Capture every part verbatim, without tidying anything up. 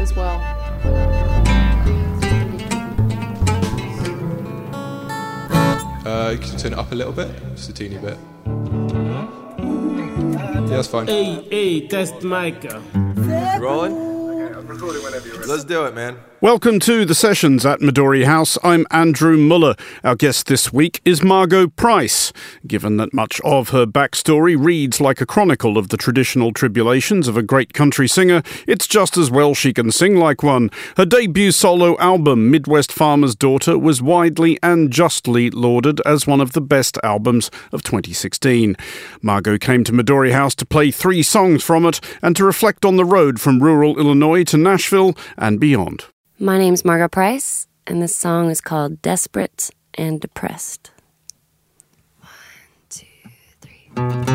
as well. Uh, you can turn it up a little bit, just a teeny bit. Yeah, that's fine. Hey, hey, test mic. Rolling? Let's do it, man. Welcome to the sessions at Midori House. I'm Andrew Muller. Our guest this week is Margo Price. Given that much of her backstory reads like a chronicle of the traditional tribulations of a great country singer, it's just as well she can sing like one. Her debut solo album, Midwest Farmer's Daughter, was widely and justly lauded as one of the best albums of twenty sixteen. Margo came to Midori House to play three songs from it and to reflect on the road from rural Illinois to Nashville and beyond. My name's Margo Price, and this song is called Desperate and Depressed. One, two, three.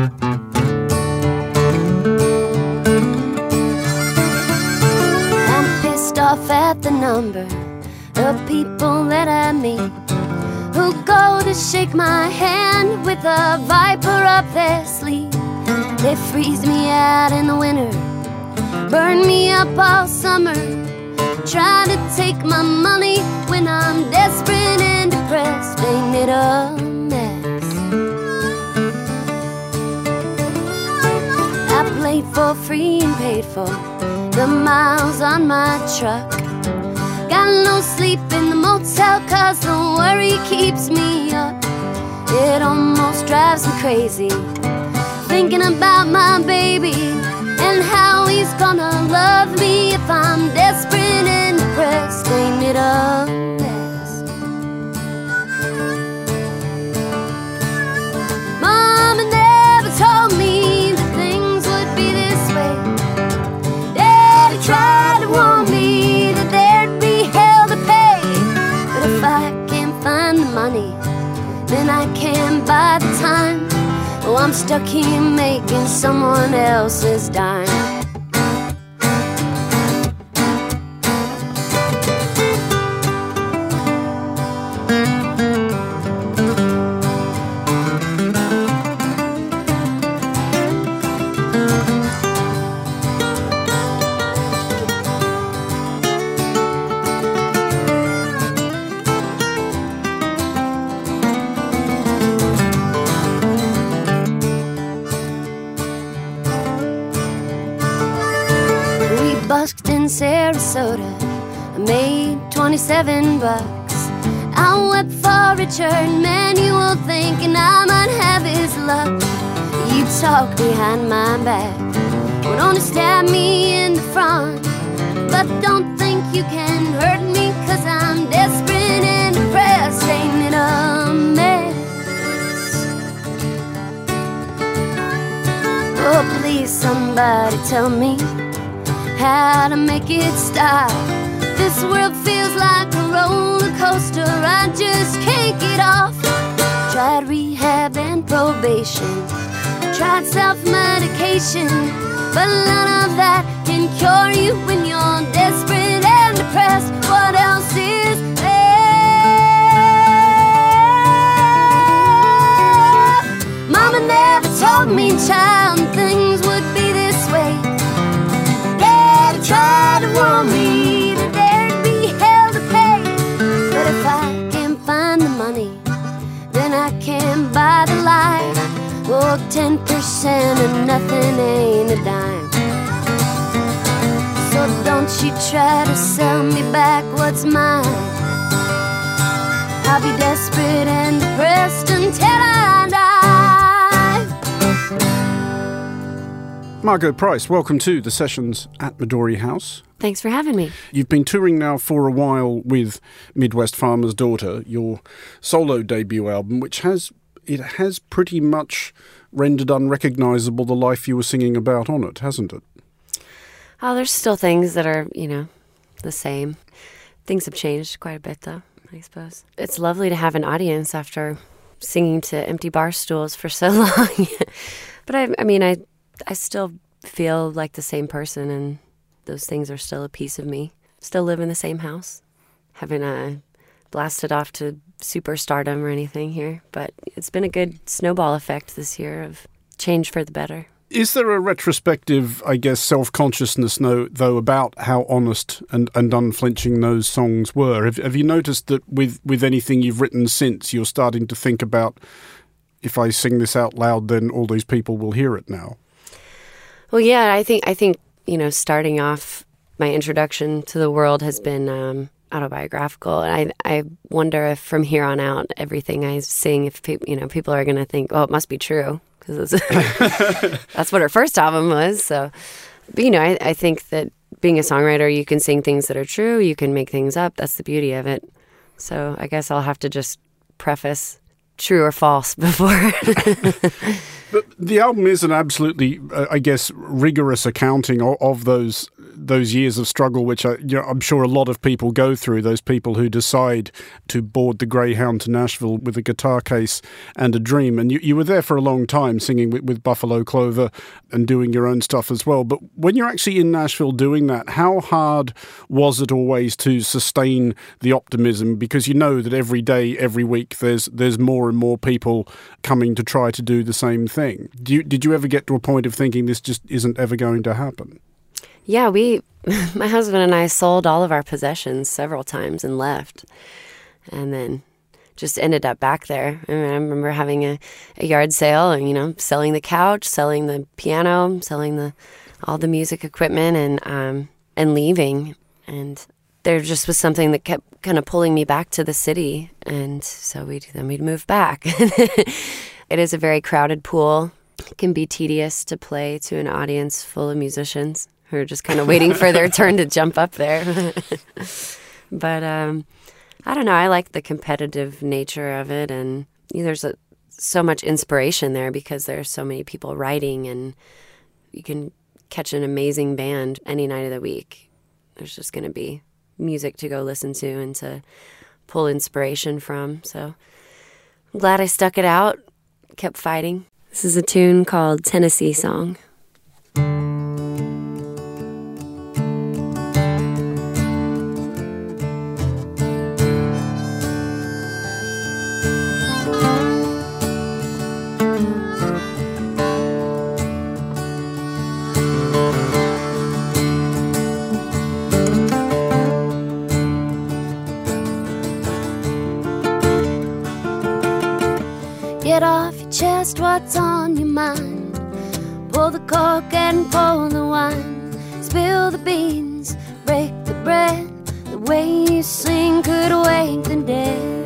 I'm pissed off at the number of people that I meet who go to shake my hand with a viper up their sleeve. They freeze me out in the winter, burn me up all summer, try to take my money when I'm desperate and depressed. Ain't it a mess? I played for free and paid for the miles on my truck. Got no sleep in the motel cause the worry keeps me up. It almost drives me crazy thinking about my baby and how he's gonna love me if I'm desperate and depressed. Ain't it a mess? Mama never told me that things would be this way. Daddy tried to warn me that there'd be hell to pay. But if I can't find the money, then I can't buy the time. Oh, I'm stuck here making someone else's dime. Busked in Sarasota, I made twenty-seven bucks. I went for Richard Manuel thinking I might have his luck. You talk behind my back, would only stab me in the front. But don't think you can hurt me cause I'm desperate and depressed. Ain't it a mess? Oh please somebody tell me how to make it stop. This world feels like a roller coaster, I just can't get off. Tried rehab and probation, tried self-medication, but none of that can cure you when you're desperate and depressed. What else is there? Mama never told me, child, things would be this way. Try to warn me that there'd be hell to pay. But if I can't find the money, then I can't buy the lie. Oh, ten percent of nothing ain't a dime. So don't you try to sell me back what's mine. I'll be desperate and depressed until I die. Margo Price, welcome to the sessions at Midori House. Thanks for having me. You've been touring now for a while with Midwest Farmer's Daughter, your solo debut album, which has it has pretty much rendered unrecognisable the life you were singing about on it, hasn't it? Oh, there's still things that are, you know, the same. Things have changed quite a bit, though, I suppose. It's lovely to have an audience after singing to empty bar stools for so long. But I, I mean, I... I still feel like the same person, and those things are still a piece of me. Still live in the same house. Haven't uh, blasted off to superstardom or anything here, but it's been a good snowball effect this year of change for the better. Is there a retrospective, I guess, self-consciousness, though, though about how honest and, and unflinching those songs were? Have, have you noticed that with, with anything you've written since, you're starting to think about, if I sing this out loud, then all these people will hear it now? Well, yeah, I think, I think you know, starting off, my introduction to the world has been um, autobiographical. And I, I wonder if from here on out, everything I sing, if pe- you know, people are going to think, oh, it must be true. Because that's what her first album was. So, but, you know, I, I think that being a songwriter, you can sing things that are true. You can make things up. That's the beauty of it. So I guess I'll have to just preface true or false before. But the album is an absolutely, uh, I guess, rigorous accounting of, of those those years of struggle, which I, you know, I'm sure a lot of people go through, those people who decide to board the Greyhound to Nashville with a guitar case and a dream. And you, you were there for a long time singing with, with Buffalo Clover and doing your own stuff as well. But when you're actually in Nashville doing that, how hard was it always to sustain the optimism? Because you know that every day, every week, there's there's more and more people coming to try to do the same thing. Do you, did you ever get to a point of thinking this just isn't ever going to happen? Yeah, we, my husband and I sold all of our possessions several times and left, and then just ended up back there. I, mean, I remember having a, a yard sale and, you know, selling the couch, selling the piano, selling the all the music equipment, and um, and leaving. And there just was something that kept kind of pulling me back to the city, and so we then we'd move back. It is a very crowded pool. It can be tedious to play to an audience full of musicians who are just kind of waiting for their turn to jump up there. But um, I don't know. I like the competitive nature of it, and you know, there's a, so much inspiration there because there's so many people writing, and you can catch an amazing band any night of the week. There's just going to be music to go listen to and to pull inspiration from. So I'm glad I stuck it out, kept fighting. This is a tune called Tennessee Song. Get off your chest what's on your mind. Pull the cork and pour the wine. Spill the beans, break the bread. The way you sing could wake the dead.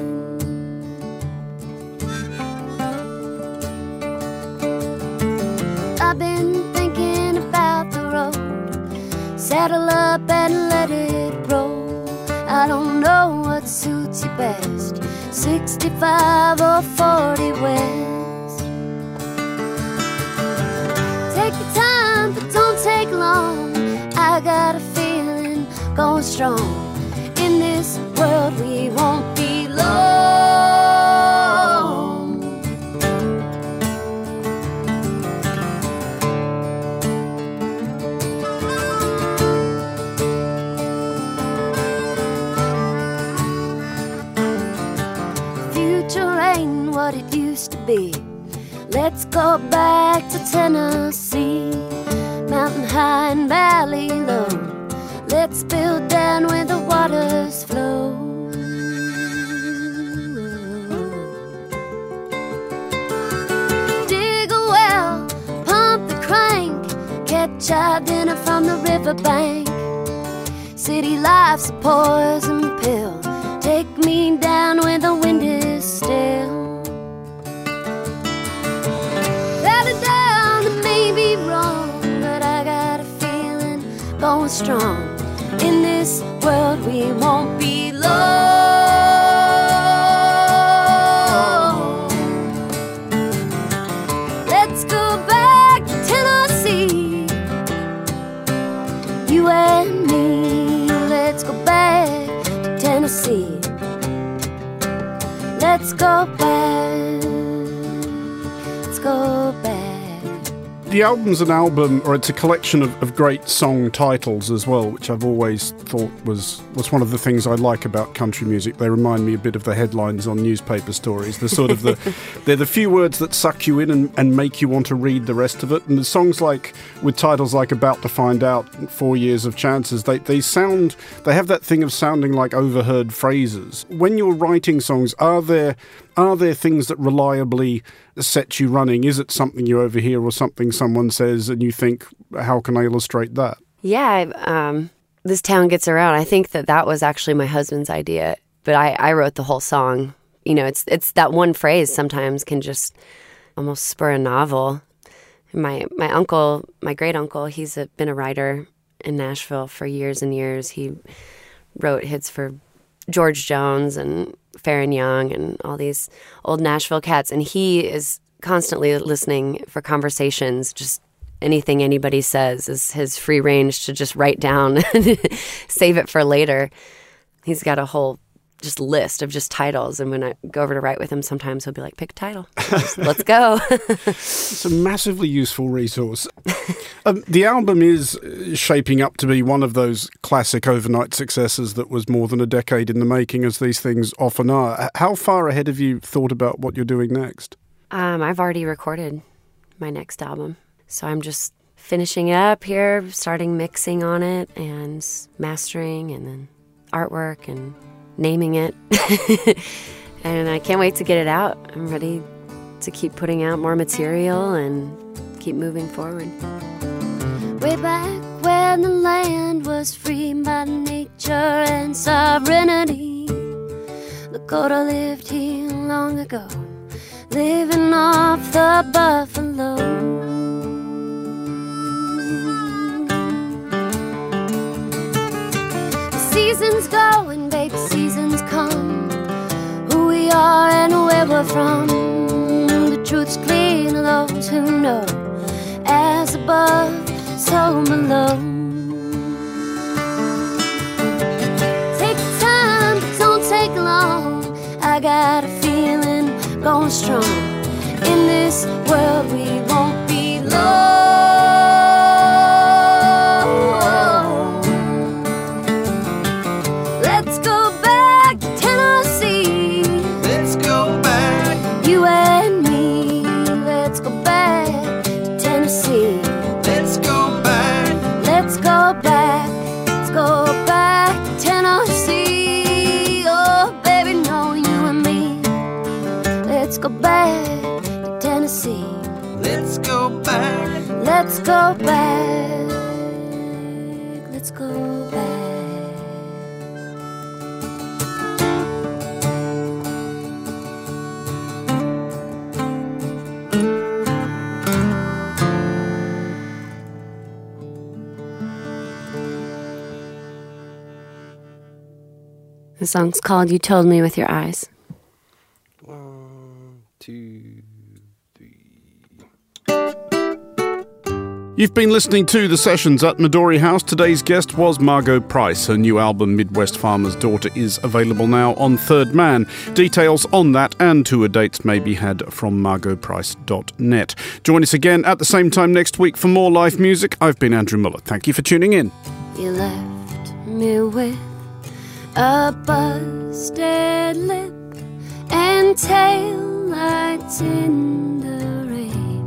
I've been thinking about the road. Saddle up and let it roll. I don't know what suits you best, sixty-five or forty west. Take your time, but don't take long. I got a feeling going strong. In this world we won't be long. Future ain't what it used to be. Let's go back to Tennessee. Mountain high and valley low. Let's build down where the waters flow. Dig a well, pump the crank, catch our dinner from the riverbank. City life's a poison pill. Take me down where the wind is still. Going strong. In this world we won't be long. Let's go back to Tennessee, you and me. Let's go back to Tennessee. Let's go back. Let's go back. the album's an album, or it's a collection of, of great song titles as well, which I've always thought was, was one of the things I like about country music. They remind me a bit of the headlines on newspaper stories. They're sort of the they're the few words that suck you in and, and make you want to read the rest of it. And the songs like with titles like About to Find Out, Four Years of Chances, they, they sound they have that thing of sounding like overheard phrases. When you're writing songs, are there Are there things that reliably set you running? Is it something you overhear or something someone says and you think, how can I illustrate that? Yeah, um, This Town Gets Around. I think that that was actually my husband's idea, but I, I wrote the whole song. You know, it's it's that one phrase sometimes can just almost spur a novel. My my uncle, my great uncle, he's a, been a writer in Nashville for years and years. He wrote hits for George Jones and Faron Young and all these old Nashville cats, and he is constantly listening for conversations. Just anything anybody says is his free range to just write down and save it for later. He's got a whole just list of just titles, and when I go over to write with him, sometimes he'll be like, pick a title. Just, let's go. It's a massively useful resource. um, the album is shaping up to be one of those classic overnight successes that was more than a decade in the making, as these things often are. How far ahead have you thought about what you're doing next? Um, I've already recorded my next album, so I'm just finishing it up here, starting mixing on it and mastering and then artwork and naming it. And I can't wait to get it out. I'm ready to keep putting out more material and keep moving forward. Way back when the land was free by nature and sovereignty, Lakota lived here long ago, living off the buffalo. Seasons go and baby seasons come. Who we are and where we're from, the truth's clear to those who know. As above, so below. Take time, but don't take long. I got a feeling going strong. In this world we won't be low. Go back to Tennessee. Let's go back. Let's go back. Let's go back. The song's called You Told Me With Your Eyes. Two, three. You've been listening to The Sessions at Midori House. Today's guest was Margo Price. Her new album, Midwest Farmer's Daughter, is available now on Third Man. Details on that and tour dates may be had from margo price dot net. Join us again at the same time next week for more live music. I've been Andrew Muller. Thank you for tuning in. You left me with a busted lip and tail lights in the rain.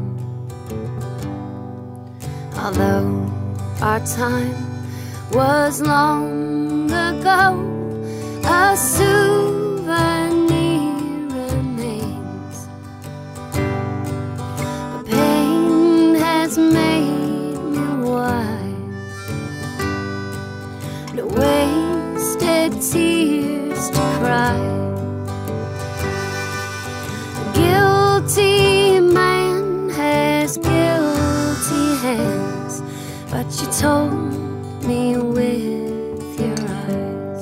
Although our time was long ago, a souvenir remains. The pain has made me wise. No wasted tears to cry. Guilty man has guilty hands, but you told me with your eyes.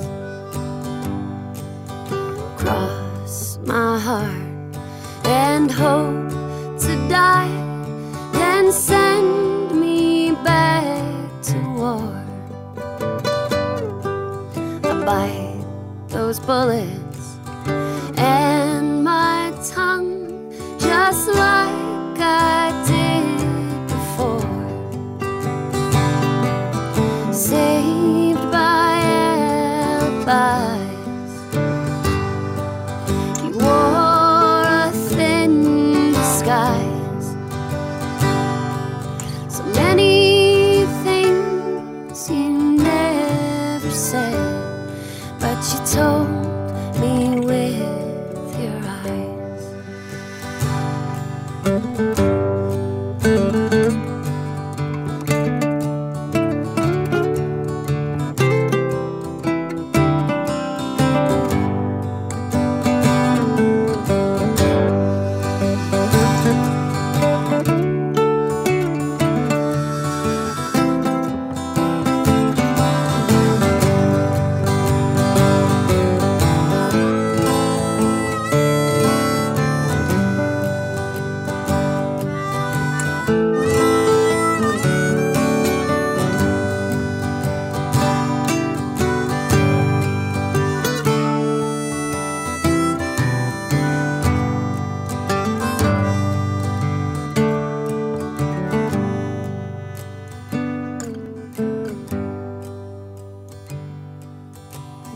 Cross my heart and hope to die, then send me back to war. I bite those bullets and my tongue just like I did before.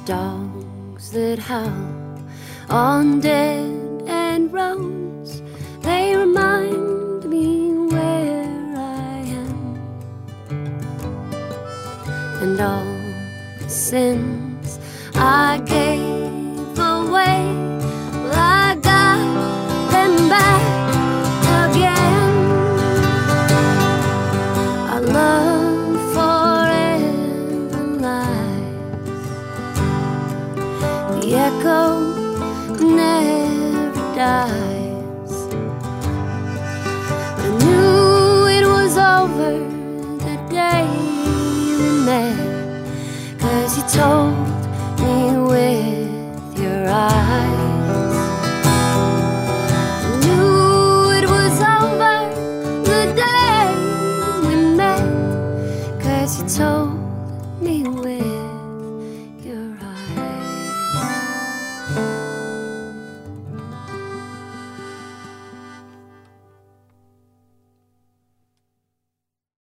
dogs that howl on dead end roads, they remind me where I am. And all the sins I gave away, well, I got them back again. Our love forever lies, the echo never dies. I knew it was over the day we met, 'cause you told me with your eyes. I knew it was over the day we met, 'cause you told me with